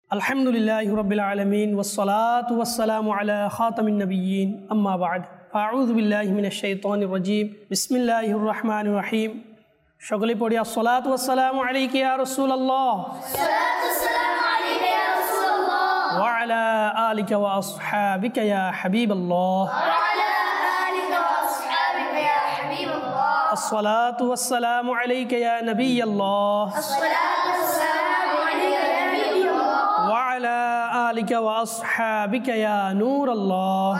আলহামদুলিল্লাহি রাব্বিল আলামিন ওয়াসসালাতু ওয়াসসালামু আলা খাতামিন নাবিয়্যিন আম্মা বা'দ আউযু বিল্লাহি মিনাশ শাইতানির রাজীম বিসমিল্লাহির রহমানির রহিম। সকলে পড়ি আসসালাতু ওয়াসসালামু আলাইকা ইয়া রাসূলুল্লাহ সাল্লাতু ওয়াসসালামু আলাইকা ইয়া রাসূলুল্লাহ ওয়া আলা আলিকা ওয়া আসহাবিকা ইয়া হাবিবাল্লাহ ওয়া আলা আলিকা ওয়া আসহাবিকা ইয়া হাবিবাল্লাহ আসসালাতু ওয়াসসালামু আলাইকা ইয়া নাবিয়াল্লাহ আসসালাতু ওয়াসসালামু আলাইকা ইয়া নাবিয়াল্লাহ ওয়া আলা আলিকা ওয়া আসহাবিকা ইয়া নূরাল্লাহ।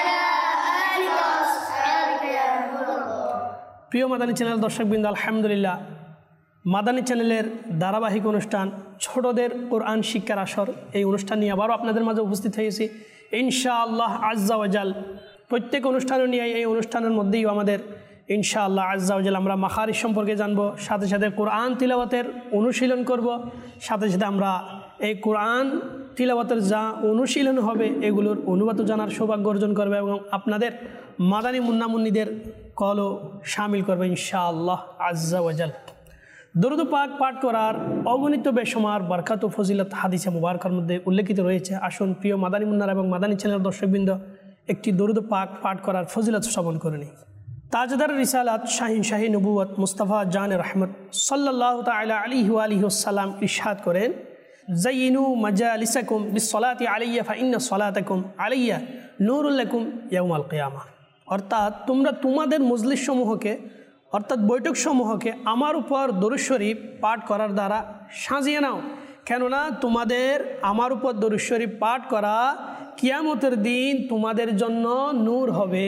প্রিয় মাদানী চ্যানেল দর্শকবৃন্দ, আলহামদুলিল্লাহ মাদানী চ্যানেলের ধারাবাহিক অনুষ্ঠান ছোটদের কোরআন শিক্ষার আসর, এই অনুষ্ঠান নিয়ে আবারও আপনাদের মাঝে উপস্থিত হয়েছি ইনশাআল্লাহ আজ্জা ওয়াজাল। প্রত্যেক অনুষ্ঠানে নিয়ে এই অনুষ্ঠানের মধ্যেই আমাদের ইনশাআল্লাহ আজ্জা ওয়াজাল আমরা মাখারিজ সম্পর্কে জানবো, সাথে সাথে কোরআন তিলাওয়াতের অনুশীলন করব, সাথে সাথে আমরা এই কোরআন তিলাওয়াতের যা অনুশীলন হবে এগুলোর অনুবাদ জানার সৌভাগ্য অর্জন করবে এবং আপনাদের মাদানী মুন্নামুন্নিদের কলও শামিল করবে ইনশাআল্লাহ আজ্জা ওয়াজাল। দরুদ পাক পাঠ করার অগণিত বেশুমার বরকত ও ফজিলত হাদিসে মুবারকার মধ্যে উল্লেখিত রয়েছে। আসুন প্রিয় মাদানী মুন্নারা এবং মাদানী চ্যানেল দর্শকবৃন্দ একটি দরুদ পাক পাঠ করার ফজিলত শ্রবণ করে নিই। তাজদার রিসালাত শাহিন শাহী নবুয়ত মুস্তাফা জান রহমত সাল্লাল্লাহু তাআলা আলাইহি ওয়া আলিহি ওয়াসাল্লাম ইরশাদ করেন, জাইনু মাজালিসাকুম বিসসালাতি আলাইয়া ফাইন্না সালাতাকুম আলাইয়া নূরুল লাকুম ইয়াউমাল কিয়ামাহ। অর্থাৎ তোমরা তোমাদের মজলিস সমূহকে অর্থাৎ বৈঠক সমূহকে আমার উপর দরুদ শরীফ পাঠ করার দ্বারা সাজিয়ে নাও, কেননা তোমাদের আমার উপর দরুদ শরীফ পাঠ করা কিয়ামতের দিন তোমাদের জন্য নূর হবে।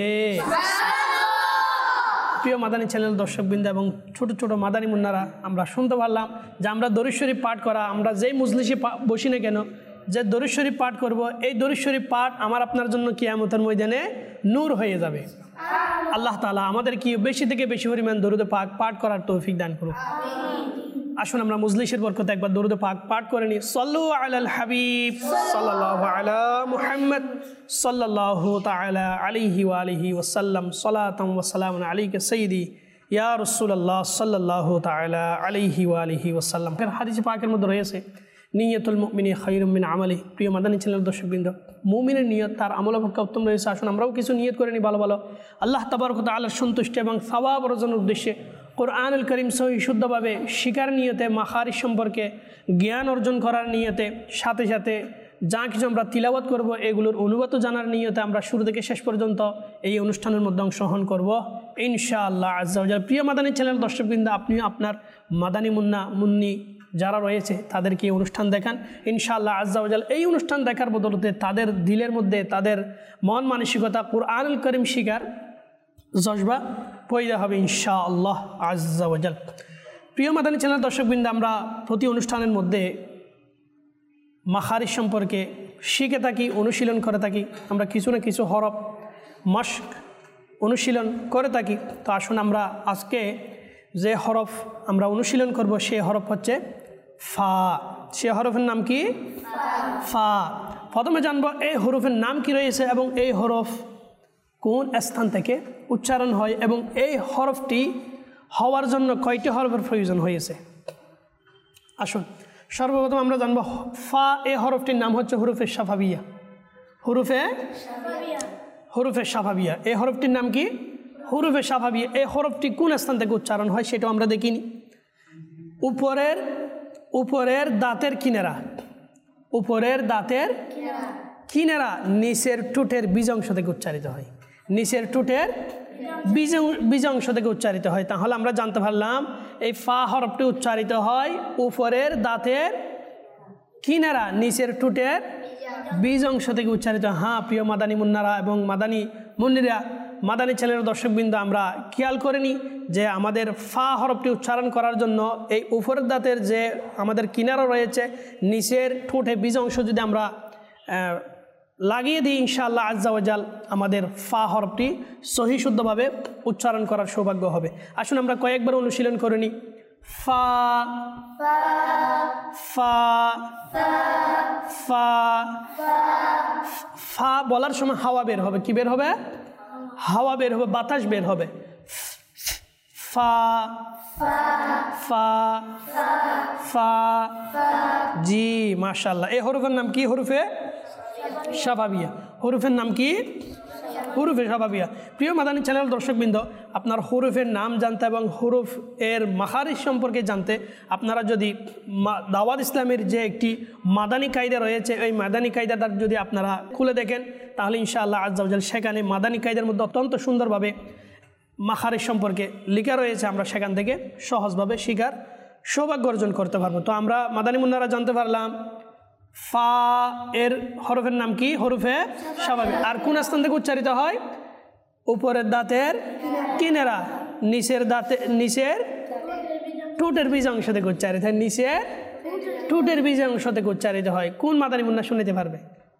প্রিয় মাদানী চ্যানেল দর্শকবৃন্দ এবং ছোট ছোট মাদানী মুন্নারা, আমরা শুনতে পারলাম যে আমরা দরুদ শরীফ পাঠ করা, আমরা যেই মজলিসে বসি না কেন যে দরুদ শরীফ পাঠ করব, এই দরুদ শরীফ পাঠ আমার আপনার জন্য কিয়ামতের ময়দানে নূর হয়ে যাবে। আল্লাহ তাআলা আমাদের কি বেশি থেকে বেশি পরিমাণ দরুদ পাক পাঠ করার তৌফিক দান করুক। আসুন আমরা মজলিসের বরকতে একবার দরুদ পাক পাঠ করে নিই। সাল্লু আলাল হাবিব সাল্লাল্লাহু আলা মুহাম্মদ সাল্লাল্লাহু তাআলা আলাইহি ওয়া আলিহি ওয়াসাল্লাম সালাতাম ওয়া সালামুন আলাইকা সাইয়্যিদি ইয়া রাসূলুল্লাহ সাল্লাল্লাহু তাআলা আলাইহি ওয়া আলিহি ওয়াসাল্লাম। এর হাদিস পাকের মধ্যে রয়েছে নিয়তুল মুমিনি খায়রুম মিন আমালি। প্রিয় মাদানী চ্যানেল দর্শকবৃন্দ, মুমিনের নিয়ত তার আমল অপেক্ষা উত্তম রয়েছে। আসুন আমরাও কিছু নিয়ত করে নিই ভালো ভালো, আল্লাহ তাবারক ওয়া তাআলার সন্তুষ্টি এবং সওয়াব অর্জনের উদ্দেশ্যে কোরআনুল কারীম সহি শুদ্ধভাবে শিকার নিয়তে, মাখারিজ সম্পর্কে জ্ঞান অর্জন করার নিয়তে, সাথে সাথে যা কিছু আমরা তিলাওয়াত করব এগুলোর অনুবাদ জানার নিয়তে আমরা শুরু থেকে শেষ পর্যন্ত এই অনুষ্ঠানের মধ্যে অংশগ্রহণ করব ইনশাআল্লাহ আজ্জা ওয়াজাল। প্রিয় মাদানী চ্যানেল দর্শকবৃন্দ, আপনি আপনার মাদানী মুন্না মুন্নি যারা রয়েছে তাদেরকে এই অনুষ্ঠান দেখান ইনশাআল্লাহ আজ্জা ওয়াজাল। এই অনুষ্ঠান দেখার বদলতে তাদের দিলের মধ্যে, তাদের মন মানসিকতা কোরআনুল কারীম শিকার জজবা পয়দা হবে ইনশাআল্লাহ আজ্জা ওয়াজাল। প্রিয় মাদানী চ্যানেল দর্শকবৃন্দ, আমরা প্রতি অনুষ্ঠানের মধ্যে মাখারিজ সম্পর্কে শিখে থাকি, অনুশীলন করে থাকি। আমরা কিছু না কিছু হরফ মাশক অনুশীলন করে থাকি। তো আসুন আমরা আজকে যে হরফ আমরা অনুশীলন করব সেই হরফ হচ্ছে ফা। সে হরফের নাম কি? ফা। প্রথমে জানবো এই হরফের নাম কি রয়েছে এবং এই হরফ কোন স্থান থেকে উচ্চারণ হয় এবং এই হরফটি হওয়ার জন্য কয়টি হরফের প্রয়োজন হয়েছে। আসুন সর্বপ্রথম আমরা জানবো ফা, এই হরফটির নাম হচ্ছে হুরুফে শাফাবিয়া। হুরুফে শাফাবিয়া, এই হরফটির নাম কি? হুরুফে শাফাবিয়া। এই হরফটি কোন স্থান থেকে উচ্চারণ হয় সেটাও আমরা দেখিনি। উপরের দাঁতের কিনারা, উপরের দাঁতের কিনারা নিচের ঠোঁটের বীজ অংশ থেকে উচ্চারিত হয়। নিচের ঠোঁটের বীজ অংশ থেকে উচ্চারিত হয়। তাহলে আমরা জানতে পারলাম এই ফা হরফটি উচ্চারিত হয় উপরের দাঁতের কিনারা নিচের ঠোঁটের বীজ অংশ থেকে উচ্চারিত। হ্যাঁ প্রিয় মাদানী মুন্নারা এবং মাদানী মুন্নিরা, মাদানী চ্যানেলের দর্শকবৃন্দ, আমরা খেয়াল করে নিই যে আমাদের ফা হরফটি উচ্চারণ করার জন্য এই উপরের দাঁতের যে আমাদের কিনারা রয়েছে, নিচের ঠোঁটে বীজ অংশ যদি আমরা লাগিয়ে দিই ইনশাআল্লাহ আজ্জা ওয়াজাল আমাদের ফা হরফটি সহি শুদ্ধভাবে উচ্চারণ করার সৌভাগ্য হবে। আসুন আমরা কয়েকবার অনুশীলন করে নিই। ফা ফা ফা ফা বলার সময় হাওয়া বের হবে। কি বের হবে? হাওয়া বের হবে, বাতাস বের হবে। ফা ফা ফা জি মাশাআল্লাহ। এই হরফের নাম কি? হরফে শাবাবিয়া। হরফের নাম কি? হুরুফে শাবাবিয়া। প্রিয় মাদানী চ্যানেল দর্শকবৃন্দ, আপনার হুরুফের নাম জানতে এবং হুরুফ এর মাখারিজ সম্পর্কে জানতে আপনারা যদি দাওয়াত ইসলামের যে একটি মাদানী কায়দা রয়েছে, এই মাদানী কায়দাটা যদি আপনারা খুলে দেখেন তাহলে ইনশাআল্লাহ আজ্জা ওয়া জাল সেখানে মাদানী কায়দার মধ্যে অত্যন্ত সুন্দরভাবে মাখারিজ সম্পর্কে লেখা রয়েছে। আমরা সেখান থেকে সহজভাবে শিখার সৌভাগ্য অর্জন করতে পারবো। তো আমরা মাদানী মুন্নারা জানতে পারলাম ফা এর হরফের নাম কি? হরফে স্বাভাবিক। আর কোন স্থান থেকে উচ্চারিত হয়? উপরের দাঁতের কিনারা, নিচের ঠোঁটের বীজ অংশ থেকে উচ্চারিত হয়। নিচের ঠোঁটের বীজ অংশ থেকে উচ্চারিত হয়। কোন মাদানী মুন্না শুনতে পারবে?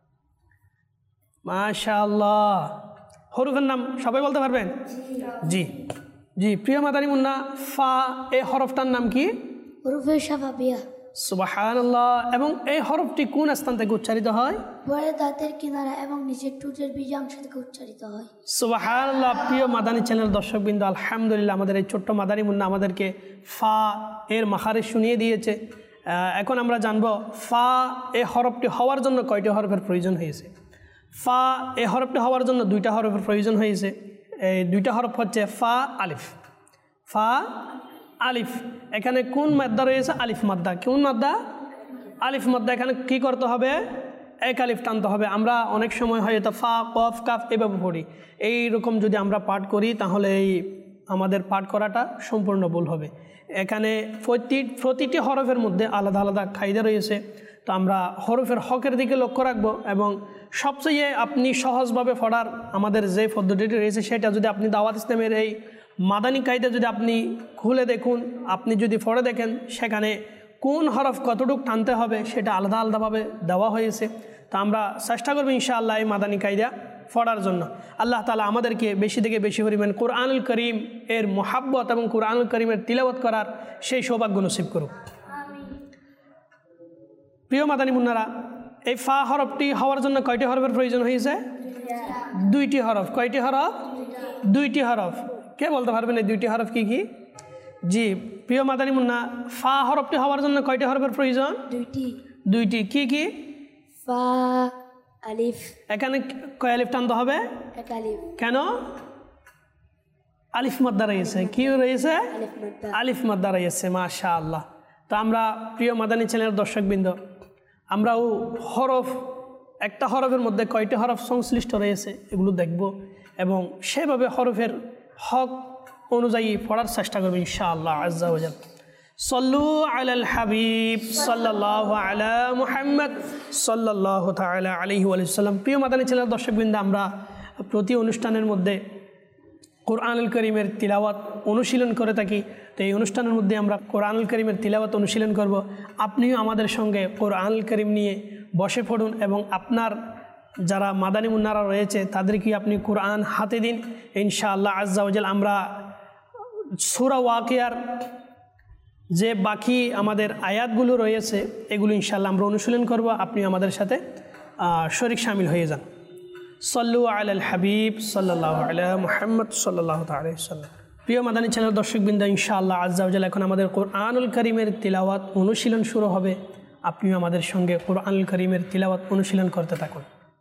মাশাআল্লাহ। হরফের নাম সবাই বলতে পারবেন? জি জি। প্রিয় মাদানী মুন্না, ফা এই হরফটার নাম কি? হরফে শাবাবিয়া। সুবহানাল্লাহ। এবং এই হরফটি কোন স্থান থেকে উচ্চারিত হয়? উপরের দাঁতের কিনারা এবং নিচের ঠোঁটের বীজাংশ থেকে উচ্চারিত হয়। সুবহানাল্লাহ। প্রিয় মাদানী চ্যানেল দর্শকবৃন্দ, আলহামদুলিল্লাহ আমাদের এই ছোট্ট মাদানী মুন্না আমাদেরকে ফা এর মাখারিজ শুনিয়ে দিয়েছে। এখন আমরা জানবো ফা এই হরফটি হওয়ার জন্য কয়টি হরফের প্রয়োজন হয়েছে। ফা এই হরফটি হওয়ার জন্য দুইটা হরফের প্রয়োজন হয়েছে। এই দুইটা হরফ হচ্ছে ফা আলিফ। ফা আলিফ। এখানে কোন মাদ্দা রয়েছে? আলিফ মাদ্দা। কোন মাদ্দা? আলিফ মাদ্দা। এখানে কি করতে হবে? এক আলিফ টানতে হবে। আমরা অনেক সময় হয়তো ফা কফ কাফ এভাবে পড়ি। এইরকম যদি আমরা পাঠ করি তাহলে এই আমাদের পাঠ করাটা সম্পূর্ণ ভুল হবে। এখানে প্রতিটি হরফের মধ্যে আলাদা আলাদা কায়দা রয়েছে। তো আমরা হরফের হকের দিকে লক্ষ্য রাখবো এবং সবচেয়ে আপনি সহজভাবে পড়ার আমাদের যে পদ্ধতিটি রয়েছে সেটা যদি আপনি দাওয়াত ইসলামের এই মাদানী কায়দা যদি আপনি খুলে দেখুন, আপনি যদি পড়ে দেখেন সেখানে কোন হরফ কতটুকু টানতে হবে সেটা আলাদা আলাদাভাবে দেওয়া হয়েছে। তো আমরা চেষ্টা করবো ইনশাআল্লাহ এই মাদানী কায়দা পড়ার জন্য। আল্লাহ তাআলা আমাদেরকে বেশি থেকে বেশি পরিমাণ কোরআনুল করিম এর মোহাব্বত এবং কোরআনুল করিমের তিলাওয়াত করার সেই সৌভাগ্য নসিব করুক। প্রিয় মাদানী মুন্নারা, এই ফা হরফটি হওয়ার জন্য কয়টি হরফের প্রয়োজন হয়েছে? দুইটি হরফ। কয়টি হরফ? দুইটি হরফ। কে বলতে পারবেন এই দুইটি হরফ কি কি? জি প্রিয় মাদানী মুন্না, ফা হরফটি হওয়ার জন্য কয়টি হরফের প্রয়োজন? দুইটি। কি কি? ফা আলিফ। এখানে কয় আলিফ টানতে হবে? এক আলিফ। কেন? আলিফ মাদ্দা রয়েছে। কি রয়েছে? আলিফ মাদ্দা রয়েছে। মাশাআল্লাহ। তো আমরা প্রিয় মাদানী চ্যানেলের দর্শকবৃন্দ, আমরাও হরফ, একটা হরফের মধ্যে কয়টি হরফ সংশ্লিষ্ট রয়েছে এগুলো দেখব এবং সেভাবে হরফের হক অনুযায়ী পড়ার চেষ্টা করব ইনশাআল্লাহ আজ্জা ওয়া জাল। সল্লু আলাল হাবিব সাল্লাল্লাহু আলা মুহাম্মদ সাল্লাল্লাহু তাআলা আলাইহি ওয়া সাল্লাম। প্রিয় মাদানী চ্যানেলের দর্শকবৃন্দ, আমরা প্রতি অনুষ্ঠানের মধ্যে কোরআনুল করিমের তিলাওয়াত অনুশীলন করে থাকি। তো এই অনুষ্ঠানের মধ্যে আমরা কোরআনুল করিমের তিলাওয়াত অনুশীলন করব। আপনিও আমাদের সঙ্গে কোরআনুল করিম নিয়ে বসে পড়ুন এবং আপনার যারা মাদানী মুন্নারা রয়েছে তাদেরকে আপনি কোরআন হাতে দিন ইনশাআল্লাহ আজ্জা ওয়া জাল। আমরা সূরা ওয়াকিয়ার যে বাকি আমাদের আয়াতগুলো রয়েছে এগুলো ইনশাআল্লাহ আমরা অনুশীলন করব। আপনি আমাদের সাথে শরীক শামিল হয়ে যান। সল্লু আলাল হাবিব সাল্লাল্লাহু আলা মুহাম্মদ সাল্লাল্লাহু আলাইহি ওয়াসাল্লাম। প্রিয় মাদানী চ্যানেল দর্শকবৃন্দ, ইনশাআল্লাহ আজ্জা ওয়া জাল এখন আমাদের কোরআনুল করিমের তিলাওয়াত অনুশীলন শুরু হবে। আপনিও আমাদের সঙ্গে কোরআনুল করিমের তিলাওয়াত অনুশীলন করতে থাকুন।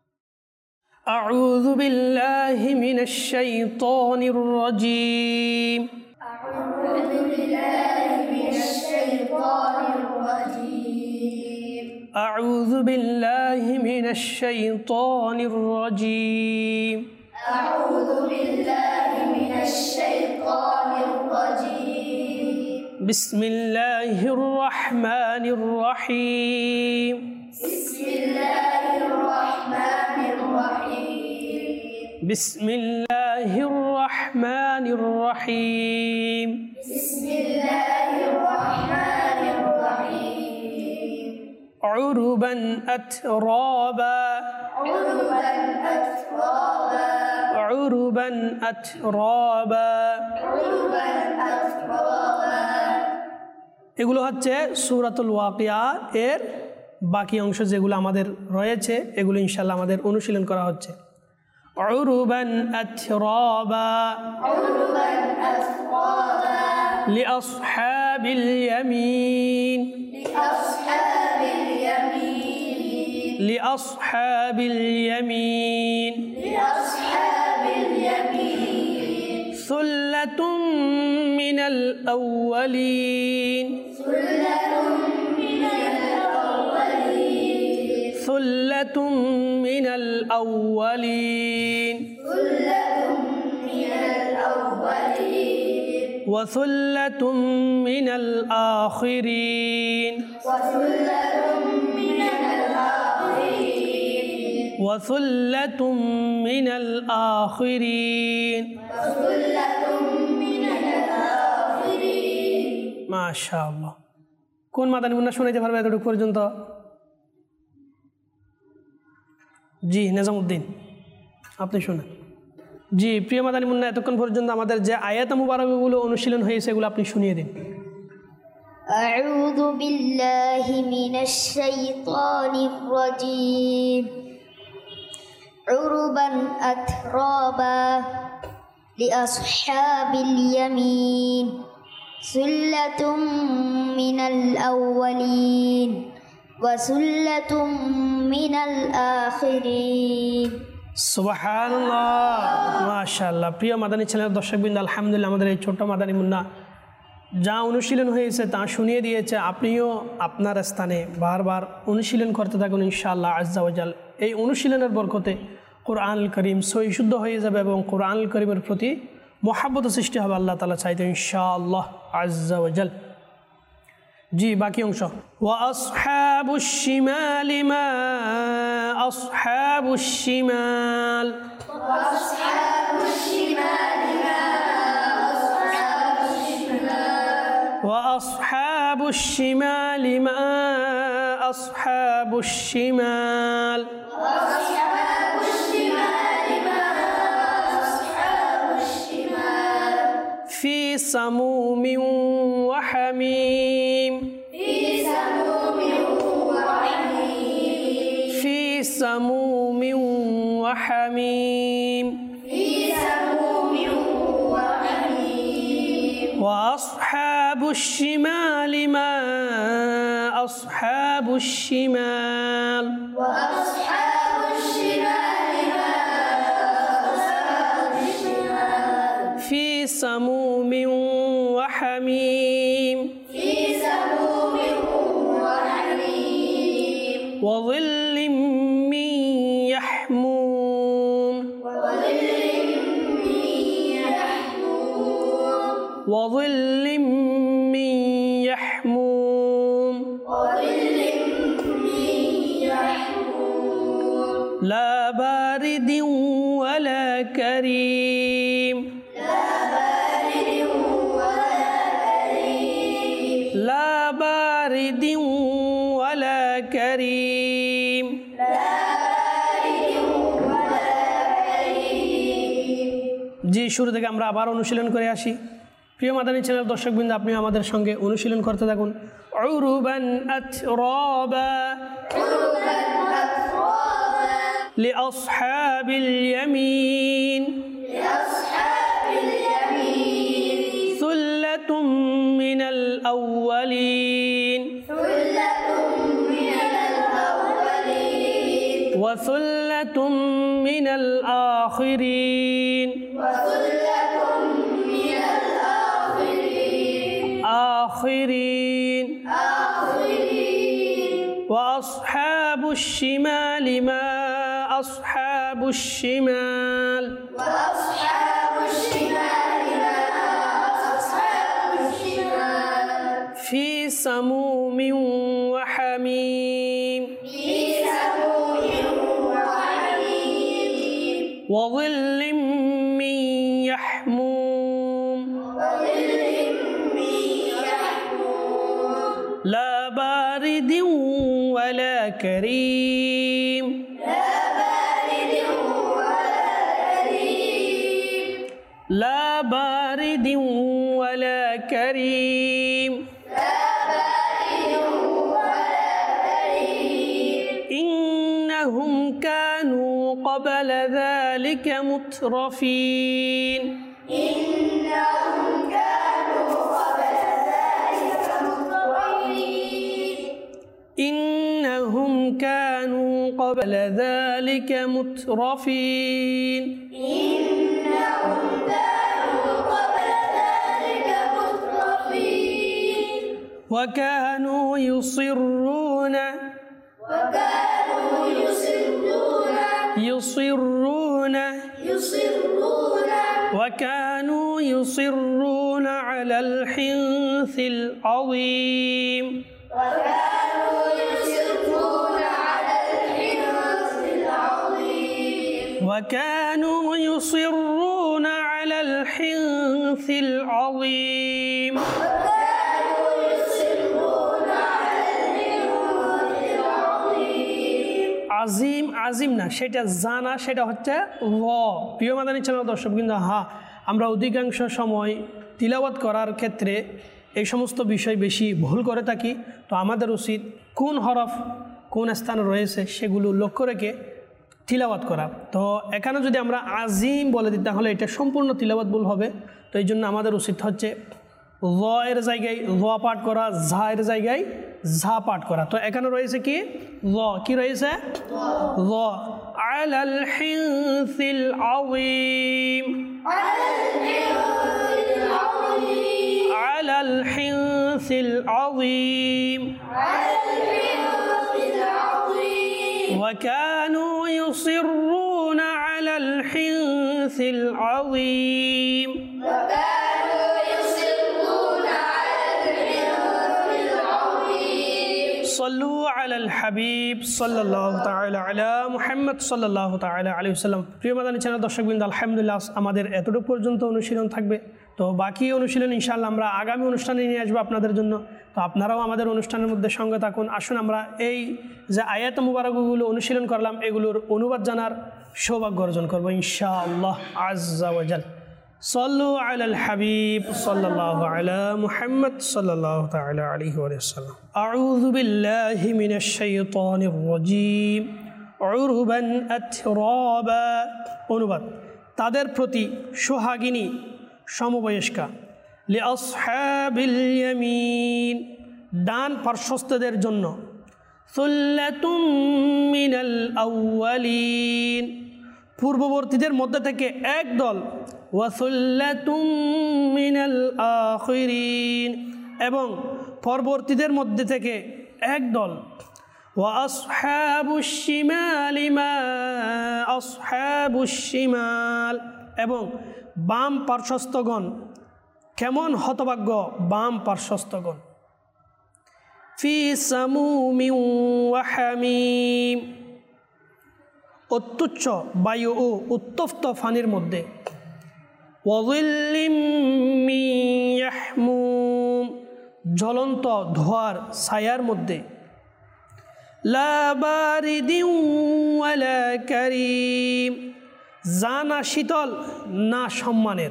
আউযু বিল্লাহি মিনাশ শাইতানির রাজীম। আউযু বিল্লাহি মিনাশ শাইতানির রাজীম। আউযু বিল্লাহি মিনাশ শাইতানির রাজীম। আউযু বিল্লাহি মিনাশ শাইতানির রাজীম। বিসমিল্লাহির রহমানির রহিম। বিসমিল্লাহির রহমানির রহিম। বিসমিল্লাহির রহমানির রহিম। বিসমিল্লাহির রহমানির রহিম। উরুবান আতরাবা। উরুবান আতরাবা। উরুবান আতরাবা। উরুবান আতরাবা। এগুলো হচ্ছে সূরাতুল ওয়াকিয়া এর বাকি অংশ যেগুলো আমাদের রয়েছে এগুলো ইনশাআল্লাহ আমাদের অনুশীলন করা হচ্ছে। عربا أترابا لأصحاب اليمين لأصحاب اليمين ثلة من الأولين ثلة من الأولين وثلة من الآخرين وثلة من الآخرين মাশাআল্লাহ। কোন মাদানী মুন্না শোনাইতে পারবে এতটুকু পর্যন্ত? জি নিজামউদ্দিন আপনি শোনেন। জি প্রিয় মাদানী মুন্না, এতক্ষণ পর্যন্ত আমাদের যে আয়াত মুবারাকাগুলো অনুশীলন হয়েছে এগুলো আপনি শুনিয়ে দিন। أعوذ بالله من الشيطان الرجيم عربا أترابا لأصحاب اليمين ثلة من الأولين وثلة من الآخرين সুবহানাল্লাহ মাশাআল্লাহ। প্রিয় মাদানী চ্যানেল দর্শকবৃন্দ, আলহামদুলিল্লাহ আমাদের এই ছোট্ট মাদানী মুন্না যা অনুশীলন হয়েছে তা শুনিয়ে দিয়েছে। আপনিও আপনার স্থানে বারবার অনুশীলন করতে থাকুন ইনশাআল্লাহ আজ্জা ওয়া জাল। এই অনুশীলনের বরকতে কোরআনুল কারীম সহি শুদ্ধ হয়ে যাবে এবং কোরআনুল কারীমের প্রতি মহাব্বত সৃষ্টি হবে আল্লাহ তাআলা চাইতে ইনশাআল্লাহ আজ্জা ওয়া জাল। জি বাকি অংশ ওয়া আসহাবুশ শিমালি মা আসহাবুশ শিমাল وأصحاب الشمال ما أصحاب الشمال في سموم وحميم في سموم وحميم وأصحاب الشمال ما أصحاب الشمال في سموم وحميم وظل من يحموم وظل من يحموم لا بارد ولا كريم لا بارد ولا كريم জি শুরু থেকে আমরা আবার অনুশীলন করে আসি। প্রিয় মাদানী চ্যানেল দর্শকবৃন্দ, আপনি আমাদের সঙ্গে অনুশীলন করতে থাকুন। উরুবান আতরাবা লিআসহাবিল ইয়ামিন সুল্লাতুম মিনাল আউয়ালিন ওয়া সুল্লাতুম মিনাল আখিরিন آخرين وأصحاب الشمال ما أصحاب الشمال في سموم وحميم وظل من يحموم لا بارد ولا كريم لا بارد ولا كريم إنهم كانوا قبل ذلك مترفين إنهم كانوا قبل ذلك مترفين وكانوا يصرون وكانوا يصرون على الحنث العظيم وكانوا يصرون على الحنث العظيم আজিম আজিম না, সেটা জানা, সেটা হচ্ছে ল। প্রিয় মাদানী চ্যানেল দর্শক কিন্তু আমরা অধিকাংশ সময় তিলাওয়াত করার ক্ষেত্রে এই সমস্ত বিষয় বেশি ভুল করে থাকি। তো আমাদের উচিত কোন হরফ কোন স্থানে রয়েছে সেগুলো লক্ষ্য রেখে তিলাওয়াত করা। তো এখানে যদি আমরা আজিম বলে দিই তাহলে এটা সম্পূর্ণ তিলাওয়াত ভুল হবে। তো এই জন্য আমাদের উচিত হচ্ছে ল এর জায়গায় ল পাঠ করা, ঝা এর জায়গায় ঝা পাঠ করা। তো এখানে রয়েছে কি ল, কি রয়েছে ল। আলাল হিনসিল আযীম, আলাল হিনসিল আযীম وكانوا يصرون على الحنث العظيم صلوا على الحبيب صلى الله تعالى على محمد صلى الله تعالى عليه وسلم। প্রিয় মাদানী চ্যানেল দর্শকবৃন্দ, আলহামদুলিল্লাহ আমাদের এতটুকু পর্যন্ত অনুশীলন থাকবে। তো বাকি অনুশীলন ইনশাআল্লাহ আমরা আগামী অনুষ্ঠানে নিয়ে আসবো আপনাদের জন্য। তো আপনারাও আমাদের অনুষ্ঠানের মধ্যে সঙ্গে থাকুন। আসুন আমরা এই যে আয়াত মুবারকগুলো অনুশীলন করলাম এগুলোর অনুবাদ জানার সৌভাগ্য অর্জন করবো ইনশাআল্লাহ আজ্জা ওয়া জাল। সাল্লু আলাল হাবিব সাল্লাল্লাহু আলা মুহাম্মদ সাল্লাল্লাহু তাআলা আলাইহি ওয়া সাল্লাম। আউযু বিল্লাহি মিনাশ শাইতানির রাজীম। উরবান আতরাবা। অনুবাদ: তাদের প্রতি সোহাগিনী সমবয়স্কা। লিআসহাবিল ইয়ামিন, ডান পার্শ্বস্থদের জন্য। সুল্লাতুম মিনাল আউয়ালিন, পূর্ববর্তীদের মধ্যে থেকে এক দল। ওয়াসুল্লাতুম মিনাল আখিরিন, এবং পরবর্তীদের মধ্যে থেকে এক দল। ওয়া আসহাবুশ শিমালি মা আসহাবুশ শিমাল, এবং বাম পার্শ্বস্থগণ কেমন হতভাগ্য বাম পার্শ্বস্থগণ। ফি সামুমিন ওয়া হামিম, অত্যুচ্চ বায়ু ও উত্তপ্ত পানির মধ্যে। ওয়াযিল্লিম মিন ইয়াহমুম, জ্বলন্ত ধোঁয়ার ছায়ার মধ্যে। লা বারিদিন ওয়ালা কারীম, যা না শীতল না সম্মানের।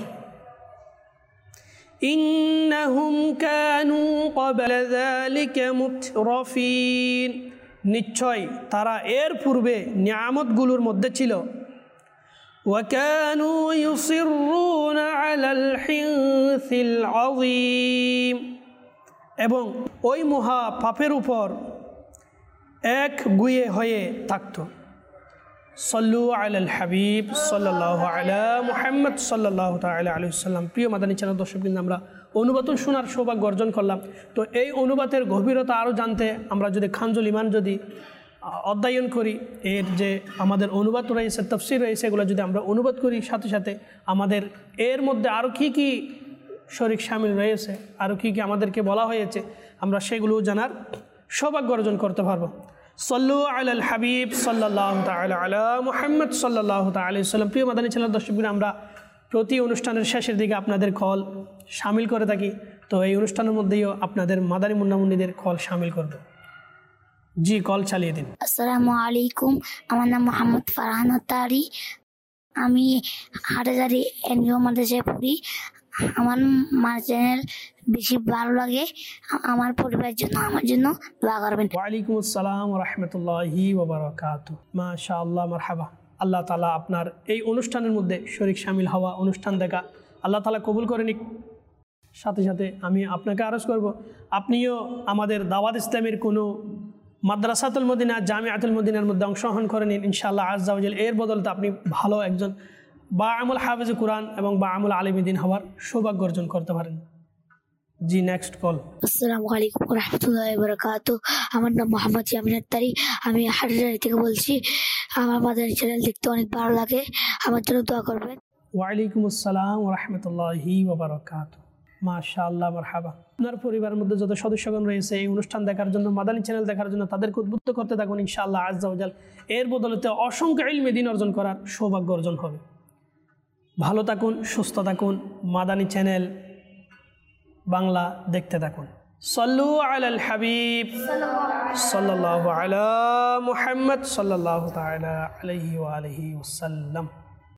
ইন্নাহুম কানু ক্বাবলা যালিকা মুতরাফিন, নিশ্চয় তারা এর পূর্বে নিয়ামতগুলোর মধ্যে ছিল। ওয়াকানু ইউসিররুনা আলাল হিনসিল আযীম, এবং ওই মহা পাপের উপর এক গুয়ে হয়ে থাকত। সাল্লু আলাল হাবিব সাল্লাল্লাহু আলা মুহাম্মদ সাল্লাল্লাহু তাআলা আলাইহি ওয়াসাল্লাম। প্রিয় মাদানী চ্যানেল দর্শকবৃন্দ, আমরা অনুবাদ শোনার সৌভাগ্য অর্জন করলাম। তো এই অনুবাদের গভীরতা আরও জানতে আমরা যদি খানজুল ইমান যদি অধ্যয়ন করি, এর যে আমাদের অনুবাদ রয়েছে, তাফসীর রয়েছে, এগুলো যদি আমরা অনুবাদ করি, সাথে সাথে আমাদের এর মধ্যে আরও কী কী শরীক শামিল রয়েছে, আরও কী কী আমাদেরকে বলা হয়েছে, আমরা সেগুলো জানার সৌভাগ্য অর্জন করতে পারবো। সাল্লু আলাল হাবিব সাল্লাল্লাহু তাআলা আলা মুহাম্মদ সাল্লাল্লাহু তাআলা আলাইহি ওয়াসাল্লাম। প্রিয় মাদানী চ্যানেল দর্শকবৃন্দ, আমরা প্রতি অনুষ্ঠানের শেষের দিকে আপনাদের কল শামিল করে থাকি। তো এই অনুষ্ঠানের মধ্যেও আপনাদের মাদানী মুন্নামুন্নিদের কল শামিল করব। জি, কল চালিয়ে দিন। আসসালামু আলাইকুম, আমার নাম মোহাম্মদ ফারহান আত্তারি। আমি হাটাজারি এনজিও মাদ্রাসায় পড়ি। আমার মার চ্যানেল বেশি ভালো লাগে। আমার পরিবারের জন্য আমার জন্য দোয়া করবেন। ওয়ালাইকুম আসসালাম ওয়া রাহমাতুল্লাহি ওয়া বারাকাতুহু। মাশাআল্লাহ, মারহাবা। আল্লাহ তাআলা আপনার এই অনুষ্ঠানের মধ্যে শরীক শামিল হওয়া, অনুষ্ঠান দেখা আল্লাহ তাআলা কবুল করে নিক। সাথে সাথে আমি আপনাকে আরজ করব, আপনিও আমাদের দাওয়াত ইসলামের কোনো মাদ্রাসাতুল মদিনা, জামিআতুল মদিনার মধ্যে অংশগ্রহণ করে নিন। ইনশাআল্লাহ আজ্জা ওয়া জাল এর বদলতে আপনি ভালো একজন বাআমুল হাফেজ কুরআন এবং বাআমুল আলিম দ্বীন হওয়ার সৌভাগ্য অর্জন করতে পারেন। জি, নেক্সট কল। আসসালামু আলাইকুম রহমতুল্লাহ বারাকাতু। আমার নাম মোহাম্মদ ইয়ামিন আত্তারি, আমি হাটহাজারী থেকে বলছি। আমার মাদানী চ্যানেল দেখতে অনেক ভালো লাগে, আমার জন্য দোয়া করবেন। ওয়ালাইকুম আসসালাম ওয়া রাহমাতুল্লাহি ওয়া বারাকাতুহু। মাশাআল্লাহ, মারহাবা। আপনার পরিবারের মধ্যে যত সদস্যগণ রয়েছে এই অনুষ্ঠান দেখার জন্য, মাদানী চ্যানেল দেখার জন্য তাদেরকে উদ্বুদ্ধ করতে থাকুন। ইনশাআল্লাহ আজ্জা ওয়া জাল এর বদলতে অসংখ্য ইলমে দ্বীন অর্জন করার সৌভাগ্য অর্জন হবে। ভালো থাকুন, সুস্থ থাকুন, মাদানী চ্যানেল বাংলা দেখতে থাকুন। সাল্লু আলাল হাবিব সাল্লাল্লাহু আলা মুহাম্মদ সাল্লাল্লাহু তাআলা আলাইহি ওয়া আলিহি ওয়াসাল্লাম।